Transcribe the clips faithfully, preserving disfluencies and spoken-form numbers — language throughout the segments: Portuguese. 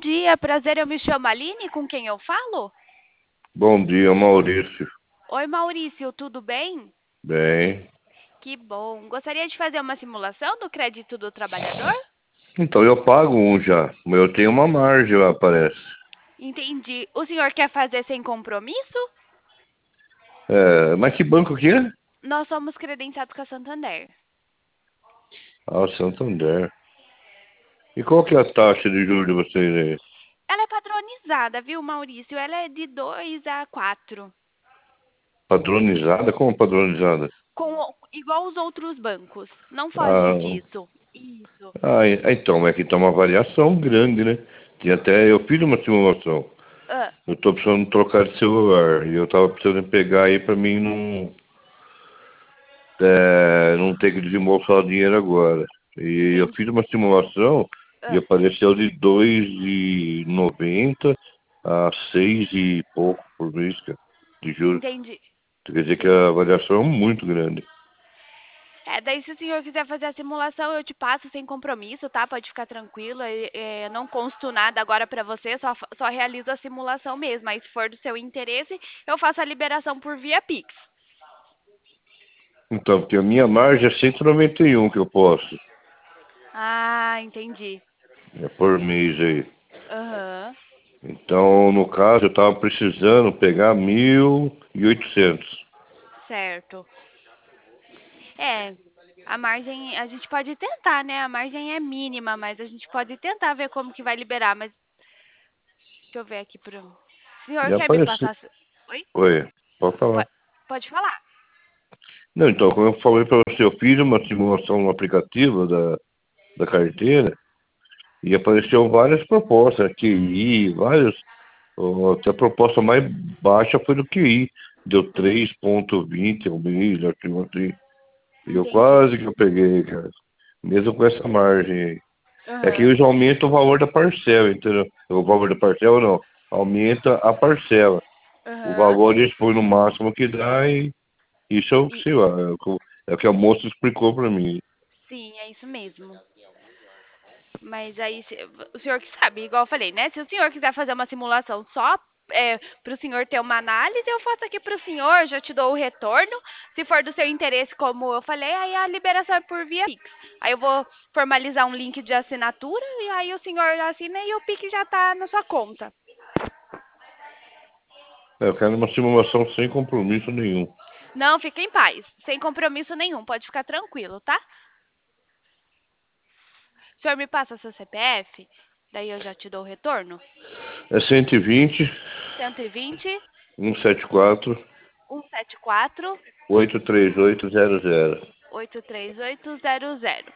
dia, prazer, eu me chamo Aline, com quem eu falo? Bom dia, Maurício. Oi, Maurício, tudo bem? Bem, Que bom. Gostaria de fazer uma simulação do crédito do trabalhador? então eu pago um já, mas eu tenho uma margem lá, parece. Entendi. O senhor quer fazer sem compromisso? É, mas que banco que é? Nós somos credenciados com a Santander. Ah, Santander. E qual que é a taxa de juros de vocês aí? Ela é padronizada, viu, Maurício? Ela é de dois a quatro, Padronizada? Como padronizada? com o- igual os outros bancos. Não foge Ah, disso. Isso. ah, e- então, é que tá uma variação grande, né? Tem até, eu fiz uma simulação. Ah, Eu tô precisando trocar de celular e eu tava precisando pegar aí pra mim não, é, não ter que desembolsar o dinheiro agora. E eu entendi. fiz uma simulação e Ah, apareceu de dois e noventa a seis e pouco por mês, cara, de juros. entendi. Quer dizer que a variação é muito grande. É, daí se o senhor quiser fazer a simulação, eu te passo sem compromisso, tá? Pode ficar tranquilo. é, é, não consto nada agora pra você, só, fa- só realizo a simulação mesmo. Aí, se for do seu interesse, eu faço a liberação por via Pix. Então, porque a minha margem é cento e noventa e um que eu posso, Ah, entendi. é por mês aí. Aham, Então, no caso, eu estava precisando pegar mil e oitocentos. certo. É, a margem, a gente pode tentar, né? A margem é mínima, mas a gente pode tentar ver como que vai liberar. Mas deixa eu ver aqui pro. O senhor Já quer me apareceu. passar. Oi? Oi, pode falar. Po- Pode falar. Não, então, como eu falei para você, eu fiz uma simulação no aplicativo da, da carteira. E apareceu várias propostas, Q I, várias. ó, Até a proposta mais baixa foi do Q I. Deu três ponto vinte ao mês, artigo assim. E eu Entendi. quase que eu peguei, cara. Mesmo com essa margem aí. É que Aham. eles aumentam o valor da parcela, entendeu? O valor da parcela não. Aumenta a parcela. O Aham. valor eles põem no máximo que dá e isso eu E sei lá. É o que, eu- é o que a moça explicou pra mim. sim, é isso mesmo. Mas aí se- o senhor que sabe, igual eu falei, né? Se o senhor quiser fazer uma simulação só é, para o senhor ter uma análise, eu faço aqui para o senhor, já te dou o retorno. Se for do seu interesse, como eu falei, aí a liberação é por via Pix. Aí eu vou formalizar um link de assinatura e aí o senhor assina e o Pix já está na sua conta. É, eu quero uma simulação sem compromisso nenhum. Não, fique em paz, sem compromisso nenhum, pode ficar tranquilo, tá? O senhor me passa seu C P F, daí eu já te dou o retorno. É cento e vinte, cento e vinte, cento e setenta e quatro, cento e setenta e quatro, oito três oito zero zero. oito três oito zero zero.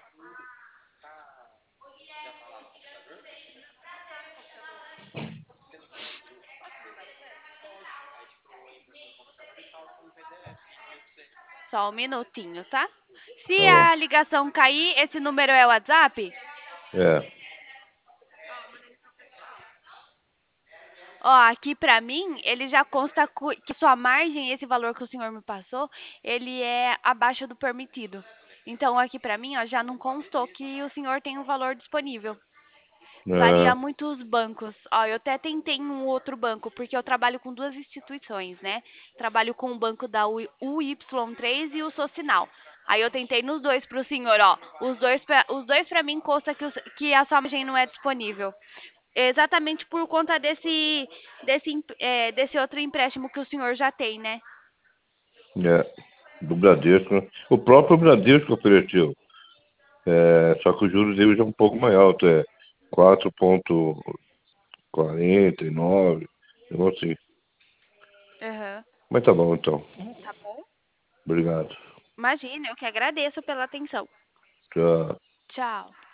Só um minutinho, tá? Tá Se bom. a ligação cair, esse número é o WhatsApp? É. Ó, aqui pra mim, ele já consta cu- que sua margem, esse valor que o senhor me passou, ele é abaixo do permitido. Então, aqui pra mim, ó, já não constou que o senhor tem um valor disponível. Varia É, muito os bancos. Ó, eu até tentei em um outro banco, porque eu trabalho com duas instituições, né? Trabalho com o banco da U- uy três e o Socinal. Aí eu tentei nos dois pro senhor, ó. Os dois pra, os dois pra mim consta que, os- que a sua margem não é disponível. Exatamente por conta desse, desse, em- é, desse outro empréstimo que o senhor já tem, né? é. Do Bradesco, né? O próprio Bradesco ofereceu. É, só que o juros dele já é um pouco mais alto, é quatro ponto quarenta e nove, negócio assim. Aham. Mas tá bom então. Tá bom? Obrigado. Imagina, eu que agradeço pela atenção. Tchau. Tchau.